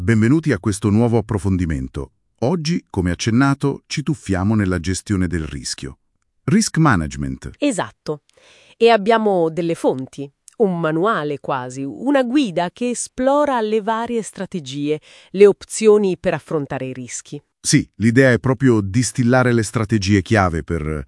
Benvenuti a questo nuovo approfondimento. Oggi, come accennato, ci tuffiamo nella gestione del rischio. Risk management. Esatto. E abbiamo delle fonti, un manuale quasi, una guida che esplora le varie strategie, le opzioni per affrontare i rischi. Sì, l'idea è proprio distillare le strategie chiave per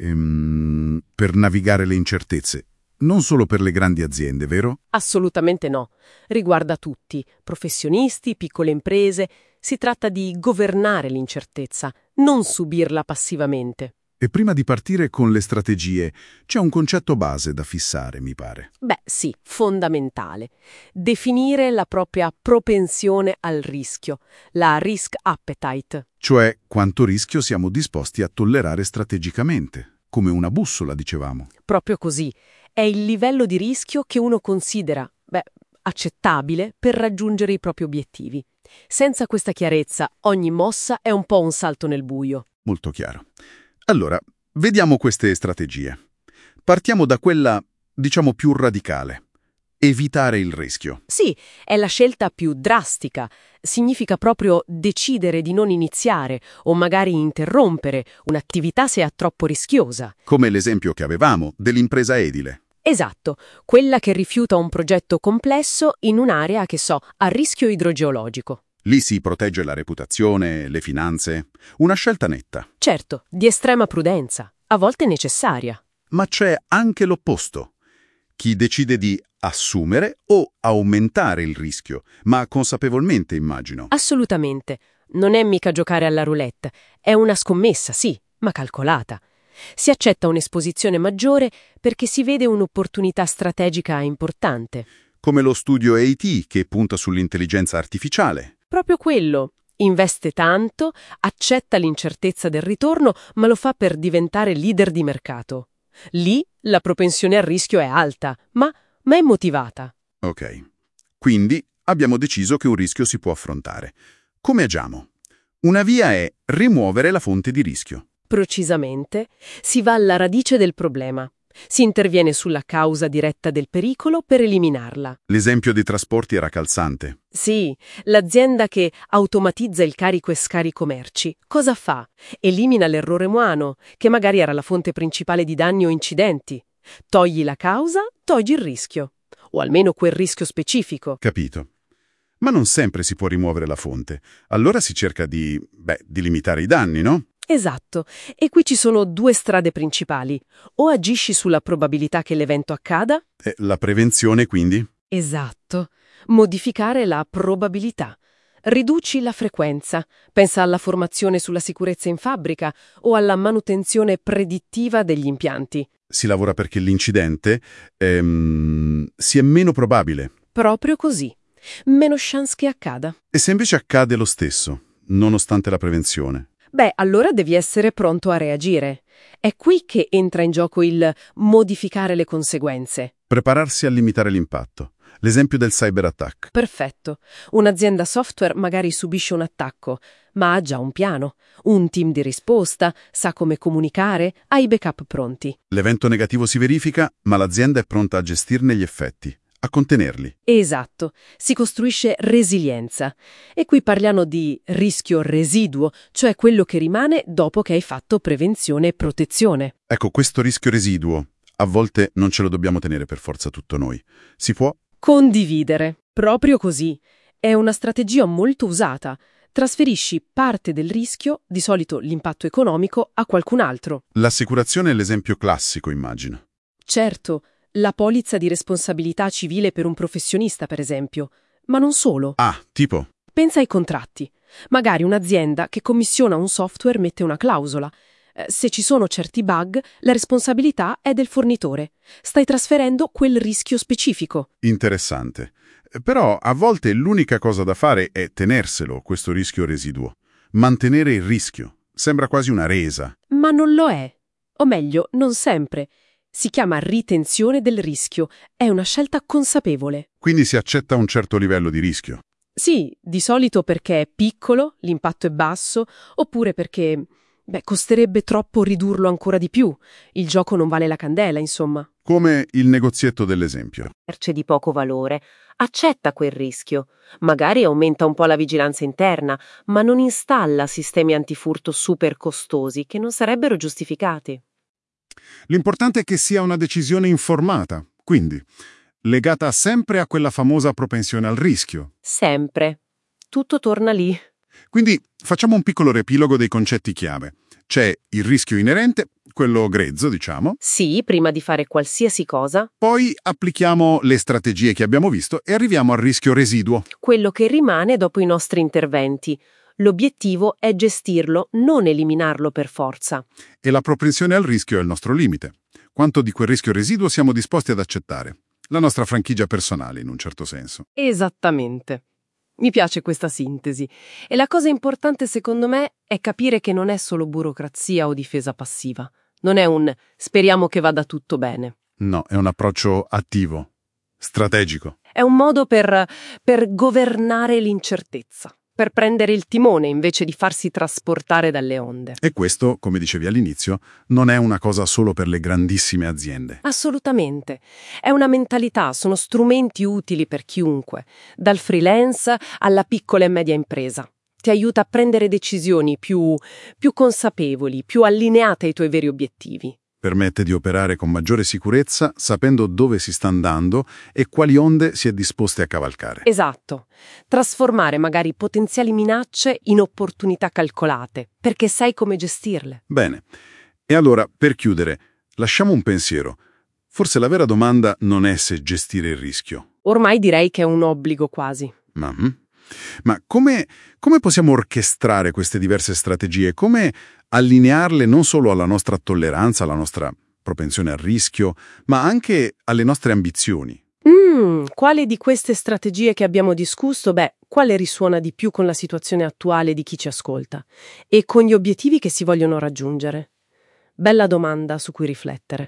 navigare le incertezze. Non solo per le grandi aziende, vero? Assolutamente no. Riguarda tutti, professionisti, piccole imprese. Si tratta di governare l'incertezza, non subirla passivamente. E prima di partire con le strategie, c'è un concetto base da fissare, mi pare. Beh, sì, fondamentale. Definire la propria propensione al rischio, la risk appetite. Cioè, quanto rischio siamo disposti a tollerare strategicamente, come una bussola, dicevamo. Proprio così. È il livello di rischio che uno considera, accettabile per raggiungere i propri obiettivi. Senza questa chiarezza, ogni mossa è un po' un salto nel buio. Molto chiaro. Allora, vediamo queste strategie. Partiamo da quella, diciamo, più radicale. Evitare il rischio. Sì, è la scelta più drastica. Significa proprio decidere di non iniziare o magari interrompere un'attività se è troppo rischiosa. Come l'esempio che avevamo dell'impresa edile. Esatto, quella che rifiuta un progetto complesso in un'area a rischio idrogeologico. Lì si protegge la reputazione, le finanze. Una scelta netta. Certo, di estrema prudenza, a volte necessaria. Ma c'è anche l'opposto. Chi decide di assumere o aumentare il rischio, ma consapevolmente, immagino. Assolutamente. Non è mica giocare alla roulette. È una scommessa, sì, ma calcolata. Si accetta un'esposizione maggiore perché si vede un'opportunità strategica importante. Come lo studio AIT che punta sull'intelligenza artificiale. Proprio quello. Investe tanto, accetta l'incertezza del ritorno, ma lo fa per diventare leader di mercato. Lì la propensione al rischio è alta, ma è motivata. Ok. Quindi abbiamo deciso che un rischio si può affrontare. Come agiamo? Una via è rimuovere la fonte di rischio. Precisamente, si va alla radice del problema. Si interviene sulla causa diretta del pericolo per eliminarla. L'esempio dei trasporti era calzante. Sì, l'azienda che automatizza il carico e scarico merci, cosa fa? Elimina l'errore umano, che magari era la fonte principale di danni o incidenti. Togli la causa, togli il rischio. O almeno quel rischio specifico. Capito. Ma non sempre si può rimuovere la fonte. Allora si cerca di limitare i danni, no? Esatto, e qui ci sono due strade principali. O agisci sulla probabilità che l'evento accada? E la prevenzione, quindi? Esatto, modificare la probabilità. Riduci la frequenza, pensa alla formazione sulla sicurezza in fabbrica o alla manutenzione predittiva degli impianti. Si lavora perché l'incidente sia meno probabile. Proprio così. Meno chance che accada. E se invece accade lo stesso, nonostante la prevenzione? Allora devi essere pronto a reagire. È qui che entra in gioco il modificare le conseguenze. Prepararsi a limitare l'impatto. L'esempio del cyberattack. Perfetto. Un'azienda software magari subisce un attacco, ma ha già un piano, un team di risposta, sa come comunicare, ha i backup pronti. L'evento negativo si verifica, ma l'azienda è pronta a gestirne gli effetti, a contenerli. Esatto, si costruisce resilienza. E qui parliamo di rischio residuo, cioè quello che rimane dopo che hai fatto prevenzione e protezione. Ecco, questo rischio residuo, a volte non ce lo dobbiamo tenere per forza tutto noi. Si può condividere. Proprio così. È una strategia molto usata. Trasferisci parte del rischio, di solito l'impatto economico, a qualcun altro. L'assicurazione è l'esempio classico, immagino. Certo, la polizza di responsabilità civile per un professionista, per esempio. Ma non solo. Ah, tipo? Pensa ai contratti. Magari un'azienda che commissiona un software mette una clausola. Se ci sono certi bug, la responsabilità è del fornitore. Stai trasferendo quel rischio specifico. Interessante. Però a volte l'unica cosa da fare è tenerselo, questo rischio residuo. Mantenere il rischio. Sembra quasi una resa. Ma non lo è. O meglio, non sempre. Si chiama ritenzione del rischio. È una scelta consapevole. Quindi si accetta un certo livello di rischio. Sì, di solito perché è piccolo, l'impatto è basso, oppure perché Beh, costerebbe troppo ridurlo ancora di più. Il gioco non vale la candela, insomma. Come il negozietto dell'esempio. Merce di poco valore, accetta quel rischio. Magari aumenta un po' la vigilanza interna, ma non installa sistemi antifurto super costosi che non sarebbero giustificati. L'importante è che sia una decisione informata, quindi legata sempre a quella famosa propensione al rischio. Sempre. Tutto torna lì. Quindi facciamo un piccolo riepilogo dei concetti chiave. C'è il rischio inerente, quello grezzo, diciamo. Sì, prima di fare qualsiasi cosa, Poi applichiamo le strategie che abbiamo visto e arriviamo al rischio residuo. quello che rimane dopo i nostri interventi. L'obiettivo è gestirlo, non eliminarlo per forza. E la propensione al rischio è il nostro limite. Quanto di quel rischio residuo siamo disposti ad accettare? La nostra franchigia personale, in un certo senso. Esattamente. Mi piace questa sintesi. E la cosa importante, secondo me, è capire che non è solo burocrazia o difesa passiva. Non è un speriamo che vada tutto bene. No, è un approccio attivo, strategico. È un modo per governare l'incertezza, per prendere il timone invece di farsi trasportare dalle onde. E questo, come dicevi all'inizio, non è una cosa solo per le grandissime aziende. Assolutamente. È una mentalità, sono strumenti utili per chiunque, dal freelance alla piccola e media impresa. Ti aiuta a prendere decisioni più consapevoli, più allineate ai tuoi veri obiettivi. Permette di operare con maggiore sicurezza, sapendo dove si sta andando e quali onde si è disposti a cavalcare. Esatto. Trasformare magari potenziali minacce in opportunità calcolate, perché sai come gestirle. Bene. E allora, per chiudere, lasciamo un pensiero. Forse la vera domanda non è se gestire il rischio. Ormai direi che è un obbligo quasi. Ma come possiamo orchestrare queste diverse strategie? Come allinearle non solo alla nostra tolleranza, alla nostra propensione al rischio, ma anche alle nostre ambizioni? Quale di queste strategie che abbiamo discusso, quale risuona di più con la situazione attuale di chi ci ascolta e con gli obiettivi che si vogliono raggiungere? Bella domanda su cui riflettere.